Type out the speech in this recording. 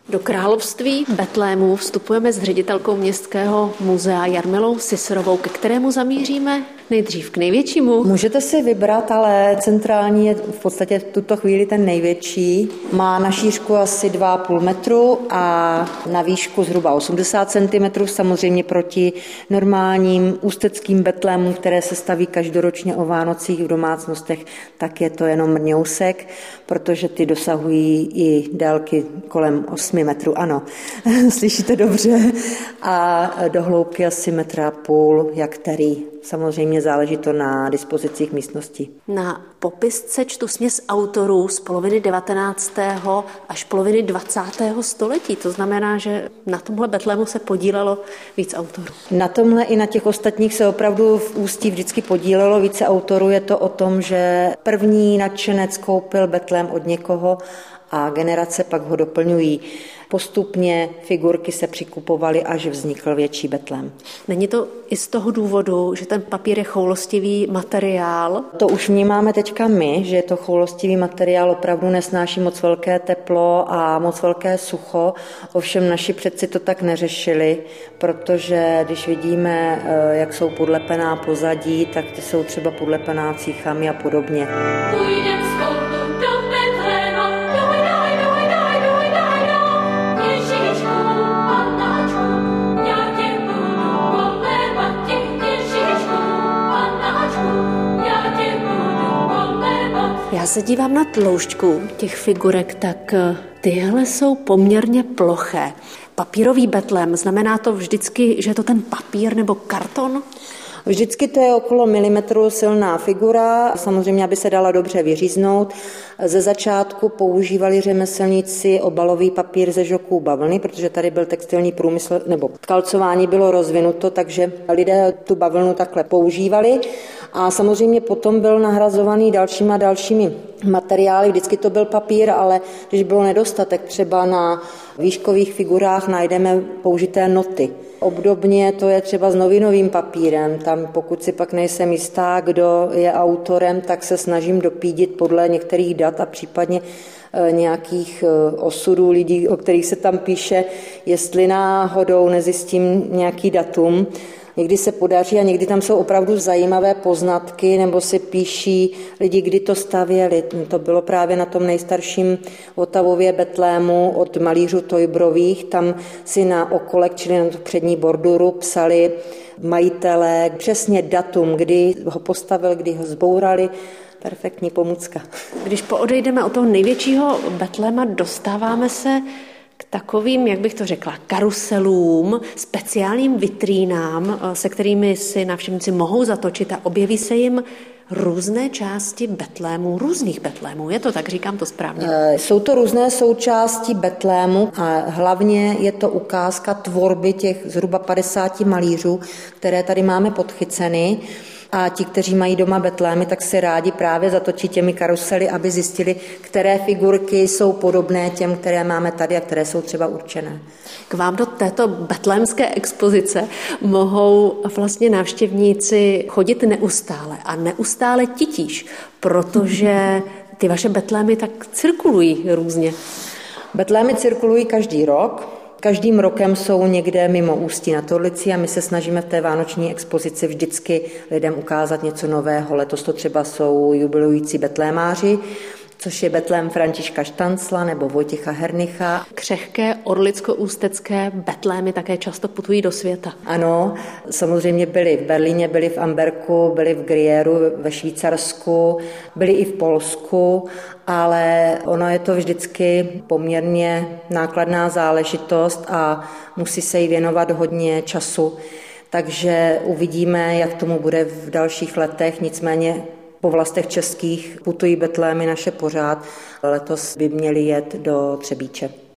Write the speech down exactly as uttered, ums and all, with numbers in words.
Do království Betlému vstupujeme s ředitelkou Městského muzea Jarmilou Siserovou, ke kterému zamíříme nejdřív k největšímu. Můžete si vybrat, ale centrální je v podstatě v tuto chvíli ten největší. Má na šířku asi dva a půl metru a na výšku zhruba osmdesát centimetrů, samozřejmě proti normálním ústeckým betlémům, které se staví každoročně o Vánocích v domácnostech, tak je to jenom mrňousek, protože ty dosahují i délky kolem osmi metrů, ano, slyšíte dobře, a do hloubky asi metra a půl, jak který. Samozřejmě záleží to na dispozicích místnosti. Na popisce čtu směs autorů z poloviny devatenáctého až poloviny dvacátého století. To znamená, že na tomhle Betlému se podílelo víc autorů. Na tomhle i na těch ostatních se opravdu v Ústí vždycky podílelo více autorů. Je to o tom, že první nadšenec koupil Betlém od někoho a generace pak ho doplňují. Postupně figurky se přikupovaly, až vznikl větší Betlém. Není to i z toho důvodu, že ten papír je choulostivý materiál? To už vnímáme teďka my, že je to choulostivý materiál, opravdu nesnáší moc velké teplo a moc velké sucho. Ovšem naši předci to tak neřešili, protože když vidíme, jak jsou podlepená pozadí, tak ty jsou třeba podlepená cíchami a podobně. Já se dívám na tloušťku těch figurek, tak tyhle jsou poměrně ploché. Papírový Betlém, znamená to vždycky, že je to ten papír nebo karton? Vždycky to je okolo milimetru silná figura, samozřejmě, aby se dala dobře vyříznout. Ze začátku používali řemeslníci obalový papír ze žoků bavlny, protože tady byl textilní průmysl, nebo tkalcování bylo rozvinuto, takže lidé tu bavlnu takhle používali. A samozřejmě potom byl nahrazovaný dalšíma a dalšími materiály. Vždycky to byl papír, ale když bylo nedostatek, třeba na výškových figurách najdeme použité noty. Obdobně to je třeba s novinovým papírem. Tam pokud si pak nejsem jistá, kdo je autorem, tak se snažím dopídit podle některých dat a případně nějakých osudů lidí, o kterých se tam píše, jestli náhodou nezjistím nějaký datum. Někdy se podaří a někdy tam jsou opravdu zajímavé poznatky, nebo si píší lidi, kdy to stavěli. To bylo právě na tom nejstarším Votavově Betlému od malířů Tojbrových. Tam si na okolek, čili na tu přední borduru, psali majitelé přesně datum, kdy ho postavil, kdy ho zbourali. Perfektní pomůcka. Když poodejdeme od toho největšího Betléma, dostáváme se k takovým, jak bych to řekla, karuselům, speciálním vitrínám, se kterými si návštěvníci mohou zatočit a objeví se jim různé části Betlému, různých Betlémů. Je to tak, říkám to správně? Jsou to různé součásti Betlému a hlavně je to ukázka tvorby těch zhruba padesáti malířů, které tady máme podchyceny. A ti, kteří mají doma betlémy, tak se rádi právě zatočí těmi karusely, aby zjistili, které figurky jsou podobné těm, které máme tady a které jsou třeba určené. K vám do této betlémské expozice mohou vlastně návštěvníci chodit neustále a neustále titíž, protože ty vaše betlémy tak cirkulují různě. Betlémy cirkulují každý rok. Každým rokem jsou někde mimo Ústí nad Orlicí a my se snažíme v té vánoční expozici vždycky lidem ukázat něco nového. Letos to třeba jsou jubilující betlémáři, což je Betlém Františka Štancla nebo Vojtěcha Hernicha. Křehké orlicko-ústecké betlémy také často putují do světa. Ano, samozřejmě byli v Berlíně, byli v Amberku, byli v Gruyéru ve Švýcarsku, byli i v Polsku, ale ono je to vždycky poměrně nákladná záležitost a musí se jí věnovat hodně času. Takže uvidíme, jak tomu bude v dalších letech, nicméně po vlastech českých putují betlémy naše pořád. Letos by měli jet do Třebíče.